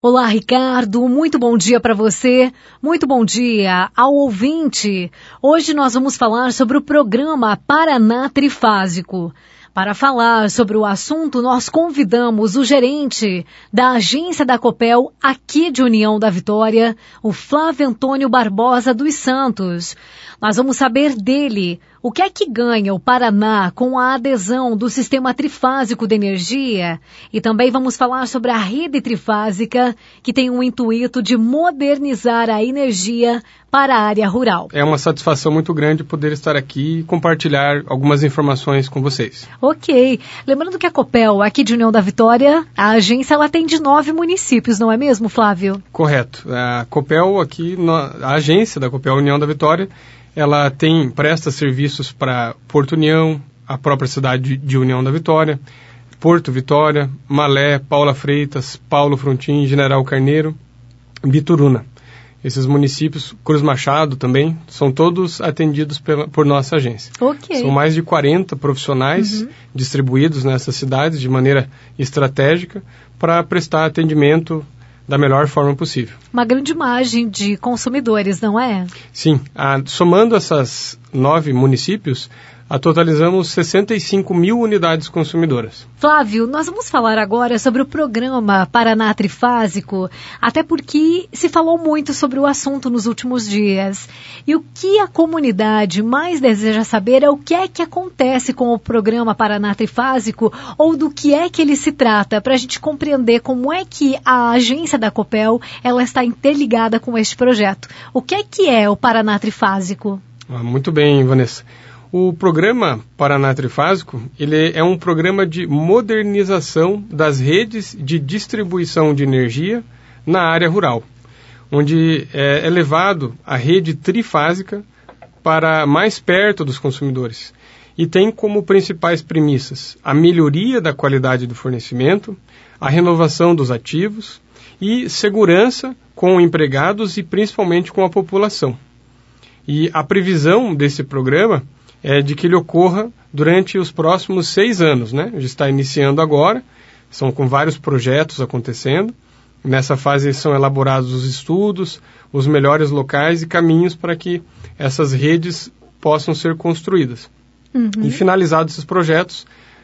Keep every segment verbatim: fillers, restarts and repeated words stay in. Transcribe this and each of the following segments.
Olá, Ricardo, muito bom dia para você, muito bom dia ao ouvinte. Hoje nós vamos falar sobre o programa Paraná Trifásico. Para falar sobre o assunto, nós convidamos o gerente da agência da Copel aqui de União da Vitória, o Flávio Antônio Barbosa dos Santos. Nós vamos saber dele o que é que ganha o Paraná com a adesão do sistema trifásico de energia e também vamos falar sobre a rede trifásica que tem o intuito de modernizar a energia para a área rural. É uma satisfação muito grande poder estar aqui e compartilhar algumas informações com vocês. Ok. Lembrando que a Copel, aqui de União da Vitória, a agência ela tem de nove municípios, não é mesmo, Flávio? Correto. A Copel aqui, a agência da Copel União da Vitória, ela tem, presta serviços para Porto União, a própria cidade de União da Vitória, Porto Vitória, Malé, Paula Freitas, Paulo Frontin, General Carneiro, Bituruna. Esses municípios, Cruz Machado também, são todos atendidos pela, por nossa agência. Okay. São mais de quarenta profissionais uhum. distribuídos nessas cidades de maneira estratégica para prestar atendimento da melhor forma possível. Uma grande margem de consumidores, não é? Sim. A, somando essas nove municípios, a totalizamos sessenta e cinco mil unidades consumidoras. Flávio, nós vamos falar agora sobre o programa Paraná Trifásico, até porque se falou muito sobre o assunto nos últimos dias. E o que a comunidade mais deseja saber é o que é que acontece com o programa Paraná Trifásico ou do que é que ele se trata, para a gente compreender como é que a agência da Copel ela está interligada com este projeto. O que é que é o Paraná Trifásico? Ah, muito bem, Vanessa. O programa Paraná Trifásico, ele é um programa de modernização das redes de distribuição de energia na área rural, onde é levado a rede trifásica para mais perto dos consumidores e tem como principais premissas a melhoria da qualidade do fornecimento, a renovação dos ativos e segurança com empregados e principalmente com a população. E a previsão desse programa é de que ele ocorra durante os próximos seis anos, né? Já está iniciando agora, são com vários projetos acontecendo. Nessa fase são elaborados os estudos, os melhores locais e caminhos para que essas redes possam ser construídas. Uhum. E finalizados esses projetos,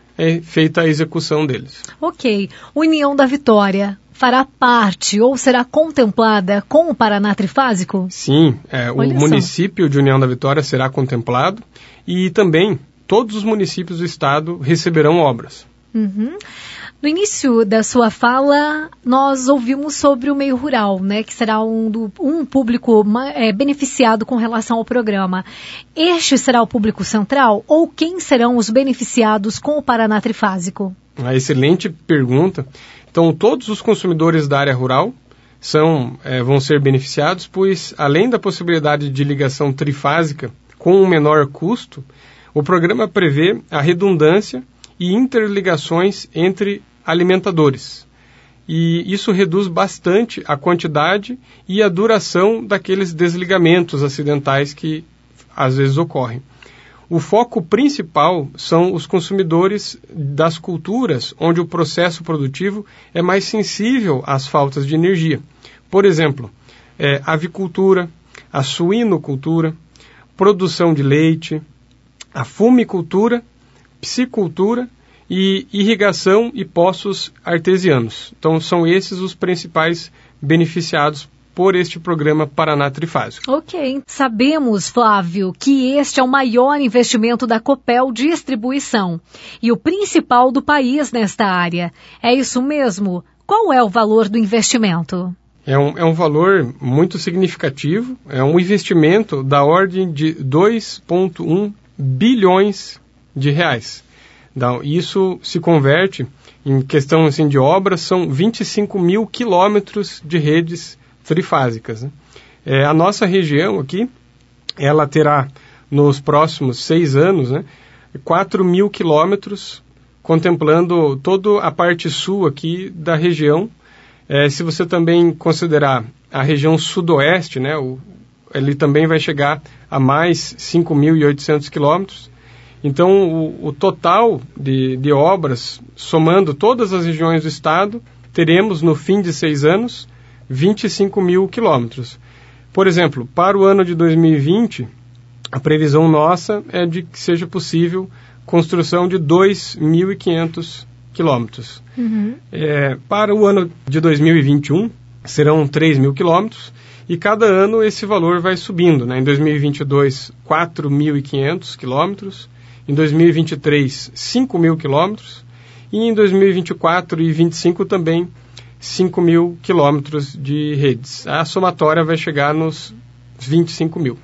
é feita a execução deles. Ok. União da Vitória fará parte ou será contemplada com o Paraná Trifásico? Sim, é, o município de União da Vitória será contemplado e também todos os municípios do estado receberão obras. Uhum. No início da sua fala, nós ouvimos sobre o meio rural, né, que será um, do, um público é, beneficiado com relação ao programa. Este será o público central ou quem serão os beneficiados com o Paraná Trifásico? Uma excelente pergunta. Então, todos os consumidores da área rural são, é, vão ser beneficiados, pois, além da possibilidade de ligação trifásica com um menor custo, o programa prevê a redundância e interligações entre alimentadores. E isso reduz bastante a quantidade e a duração daqueles desligamentos acidentais que às vezes ocorrem. O foco principal são os consumidores das culturas, onde o processo produtivo é mais sensível às faltas de energia. Por exemplo, é, avicultura, a suinocultura, produção de leite, a fumicultura, piscicultura e irrigação e poços artesianos. Então, são esses os principais beneficiados por este programa Paraná Trifásico. Ok. Sabemos, Flávio, que este é o maior investimento da Copel Distribuição e o principal do país nesta área. É isso mesmo? Qual é o valor do investimento? É um, é um valor muito significativo, é um investimento da ordem de dois vírgula um bilhões de reais. Então, isso se converte, em questão assim, de obras, são vinte e cinco mil quilômetros de redes trifásicas. Né? É, a nossa região aqui, ela terá nos próximos seis anos, né, quatro mil quilômetros, contemplando toda a parte sul aqui da região. É, se você também considerar a região sudoeste, né, o, ele também vai chegar a mais cinco mil e oitocentos quilômetros. Então, o, o total de, de obras, somando todas as regiões do estado, teremos, no fim de seis anos, vinte e cinco mil quilômetros. Por exemplo, para o ano de dois mil e vinte, a previsão nossa é de que seja possível construção de dois mil e quinhentos quilômetros. Uhum. É, para o ano de dois mil e vinte e um, serão três mil quilômetros, e cada ano esse valor vai subindo, né? Em dois mil e vinte e dois, quatro mil e quinhentos quilômetros, em dois mil e vinte e três, cinco mil quilômetros, e em dois mil e vinte e quatro e vinte e cinco também cinco mil quilômetros de redes. A somatória vai chegar nos vinte e cinco mil.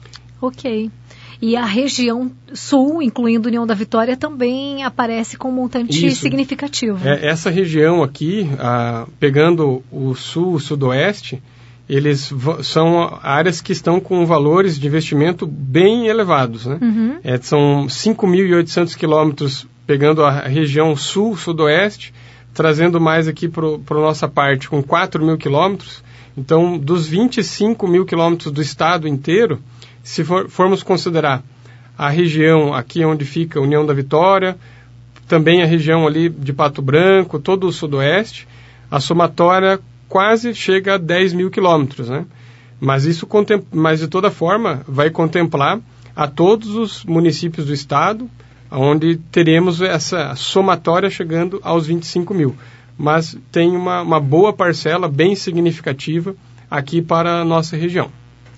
Ok. E a região sul, incluindo União da Vitória, também aparece com um montante Isso. significativo. É, essa região aqui, ah, pegando o sul, o sudoeste, eles são áreas que estão com valores de investimento bem elevados, né? Uhum. É, são cinco mil e oitocentos quilômetros pegando a região sul, sudoeste, trazendo mais aqui para a nossa parte com quatro mil quilômetros. Então, dos vinte e cinco mil quilômetros do estado inteiro, se for, formos considerar a região aqui onde fica a União da Vitória, também a região ali de Pato Branco, todo o sudoeste, a somatória quase chega a dez mil quilômetros, né? Mas isso, mas de toda forma, vai contemplar a todos os municípios do estado, onde teremos essa somatória chegando aos vinte e cinco mil. Mas tem uma, uma boa parcela, bem significativa, aqui para a nossa região.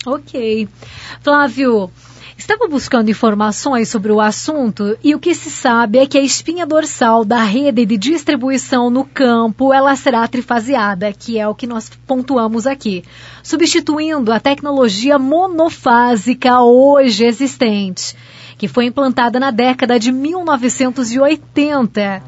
Ok. Flávio, estava buscando informações sobre o assunto e o que se sabe é que a espinha dorsal da rede de distribuição no campo, ela será trifaseada, que é o que nós pontuamos aqui, substituindo a tecnologia monofásica hoje existente, que foi implantada na década de mil novecentos e oitenta.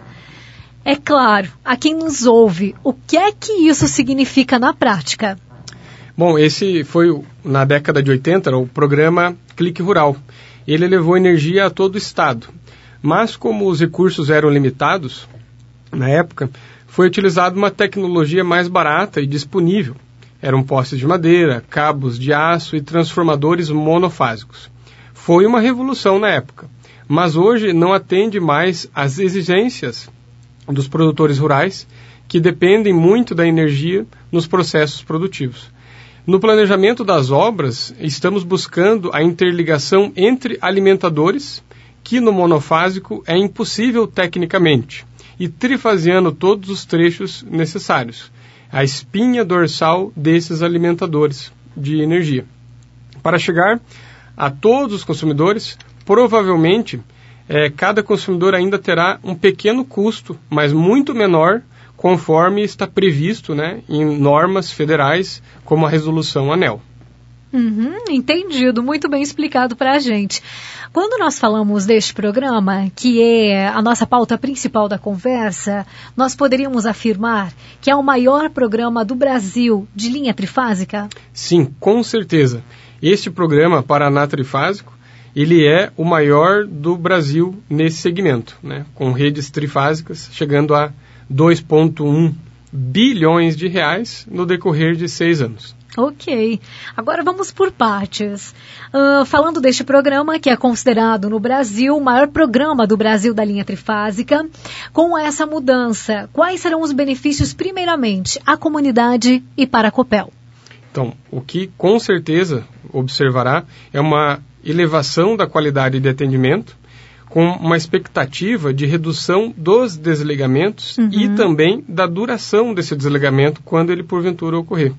É claro, a quem nos ouve, o que é que isso significa na prática? Bom, esse foi, na década de oitenta, o programa Clique Rural. Ele levou energia a todo o estado. Mas, como os recursos eram limitados, na época, foi utilizada uma tecnologia mais barata e disponível. Eram postes de madeira, cabos de aço e transformadores monofásicos. Foi uma revolução na época, mas hoje não atende mais às exigências dos produtores rurais, que dependem muito da energia nos processos produtivos. No planejamento das obras, estamos buscando a interligação entre alimentadores, que no monofásico é impossível tecnicamente, e trifaseando todos os trechos necessários, a espinha dorsal desses alimentadores de energia. Para chegar a todos os consumidores, provavelmente, é, cada consumidor ainda terá um pequeno custo, mas muito menor, conforme está previsto, né, em normas federais, como a Resolução ANEEL. Uhum, entendido, muito bem explicado para a gente. Quando nós falamos deste programa, que é a nossa pauta principal da conversa, nós poderíamos afirmar que é o maior programa do Brasil de linha trifásica? Sim, com certeza. Este programa Paraná Trifásico, ele é o maior do Brasil nesse segmento, né, com redes trifásicas chegando a dois vírgula um bilhões de reais no decorrer de seis anos. Ok. Agora vamos por partes. Uh, falando deste programa, que é considerado no Brasil o maior programa do Brasil da linha trifásica, com essa mudança, quais serão os benefícios, primeiramente, à comunidade e para a Copel? Então, o que com certeza observará é uma elevação da qualidade de atendimento, com uma expectativa de redução dos desligamentos uhum. e também da duração desse desligamento quando ele porventura ocorrer.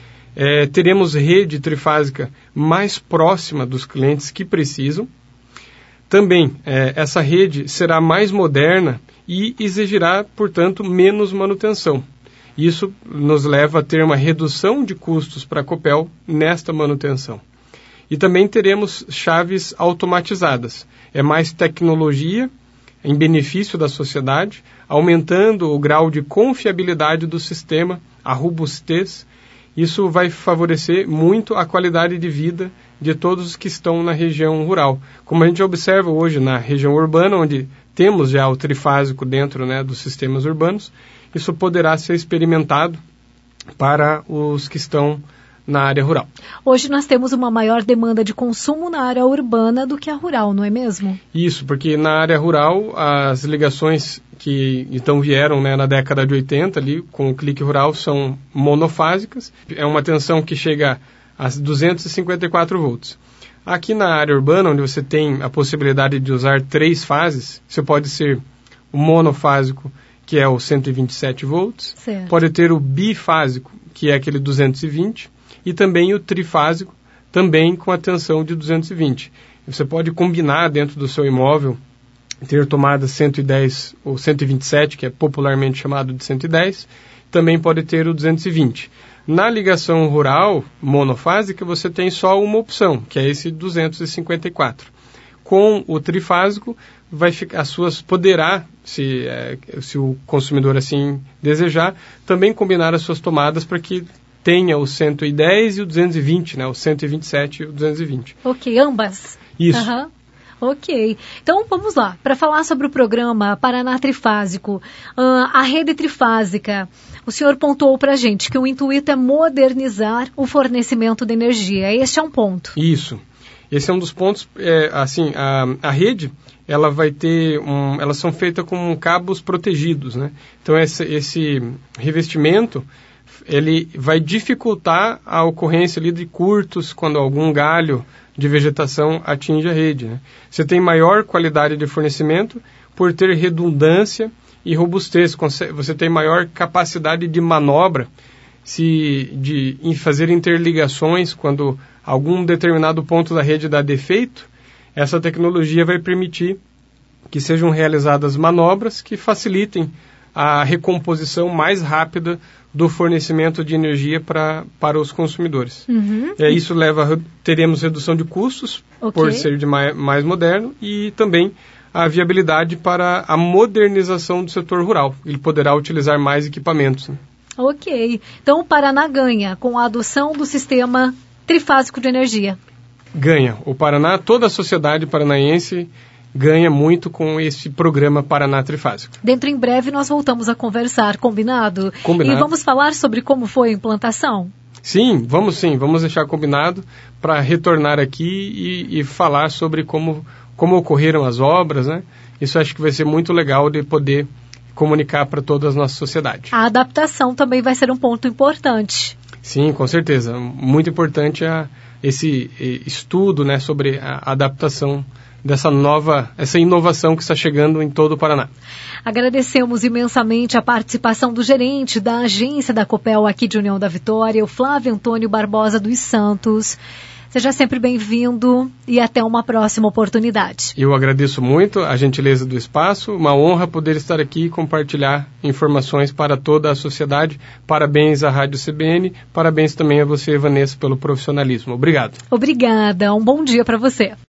É, teremos rede trifásica mais próxima dos clientes que precisam. Também, é, essa rede será mais moderna e exigirá, portanto, menos manutenção. Isso nos leva a ter uma redução de custos para a Copel nesta manutenção. E também teremos chaves automatizadas. É mais tecnologia em benefício da sociedade, aumentando o grau de confiabilidade do sistema, a robustez. Isso vai favorecer muito a qualidade de vida de todos os que estão na região rural. Como a gente observa hoje na região urbana, onde temos já o trifásico dentro, né, dos sistemas urbanos, isso poderá ser experimentado para os que estão na área rural. Hoje nós temos uma maior demanda de consumo na área urbana do que a rural, não é mesmo? Isso, porque na área rural as ligações que então vieram, né, na década de oitenta ali com o clique rural são monofásicas, é uma tensão que chega a duzentos e cinquenta e quatro volts. Aqui na área urbana, onde você tem a possibilidade de usar três fases, você pode ser o monofásico, que é o cento e vinte e sete volts, certo. Pode ter o bifásico, que é aquele duzentos e vinte, e também o trifásico, também com a tensão de duzentos e vinte. Você pode combinar dentro do seu imóvel, ter tomada cento e dez ou cento e vinte e sete, que é popularmente chamado de cento e dez, também pode ter o duzentos e vinte. Na ligação rural monofásica, você tem só uma opção, que é esse duzentos e cinquenta e quatro. Com o trifásico, vai ficar, as suas poderá, se, é, se o consumidor assim desejar, também combinar as suas tomadas para que tenha o cento e dez e o duzentos e vinte, né? O cento e vinte e sete e o duzentos e vinte. Ok, ambas? Isso. Uhum. Ok, então vamos lá, para falar sobre o programa Paraná Trifásico, uh, a rede trifásica, o senhor pontuou para a gente que o intuito é modernizar o fornecimento de energia, este é um ponto. Isso, esse é um dos pontos, é, assim, a, a rede, ela vai ter, um, elas são feitas com cabos protegidos, né? Então esse, esse revestimento, ele vai dificultar a ocorrência ali de curtos quando algum galho de vegetação atinge a rede, né? Você tem maior qualidade de fornecimento por ter redundância e robustez. Você tem maior capacidade de manobra se, de em fazer interligações quando algum determinado ponto da rede dá defeito. Essa tecnologia vai permitir que sejam realizadas manobras que facilitem a recomposição mais rápida do fornecimento de energia pra, para os consumidores. Uhum. É, isso leva, teremos redução de custos, okay, por ser de mais, mais moderno, e também a viabilidade para a modernização do setor rural. Ele poderá utilizar mais equipamentos. Né? Ok. Então o Paraná ganha com a adoção do sistema trifásico de energia. Ganha. O Paraná, toda a sociedade paranaense ganha muito com esse programa Paraná Trifásico. Dentro em breve nós voltamos a conversar, combinado? Combinado. E vamos falar sobre como foi a implantação? Sim, vamos sim, vamos deixar combinado para retornar aqui e, e falar sobre como, como ocorreram as obras, né? Isso acho que vai ser muito legal de poder comunicar para toda a nossa sociedade. A adaptação também vai ser um ponto importante. Sim, com certeza. Muito importante a, esse estudo, né, sobre a adaptação dessa nova, essa inovação que está chegando em todo o Paraná. Agradecemos imensamente a participação do gerente da agência da Copel aqui de União da Vitória, o Flávio Antônio Barbosa dos Santos. Seja sempre bem-vindo e até uma próxima oportunidade. Eu agradeço muito a gentileza do espaço, uma honra poder estar aqui e compartilhar informações para toda a sociedade. Parabéns à Rádio C B N, parabéns também a você, Vanessa, pelo profissionalismo. Obrigado. Obrigada, um bom dia para você.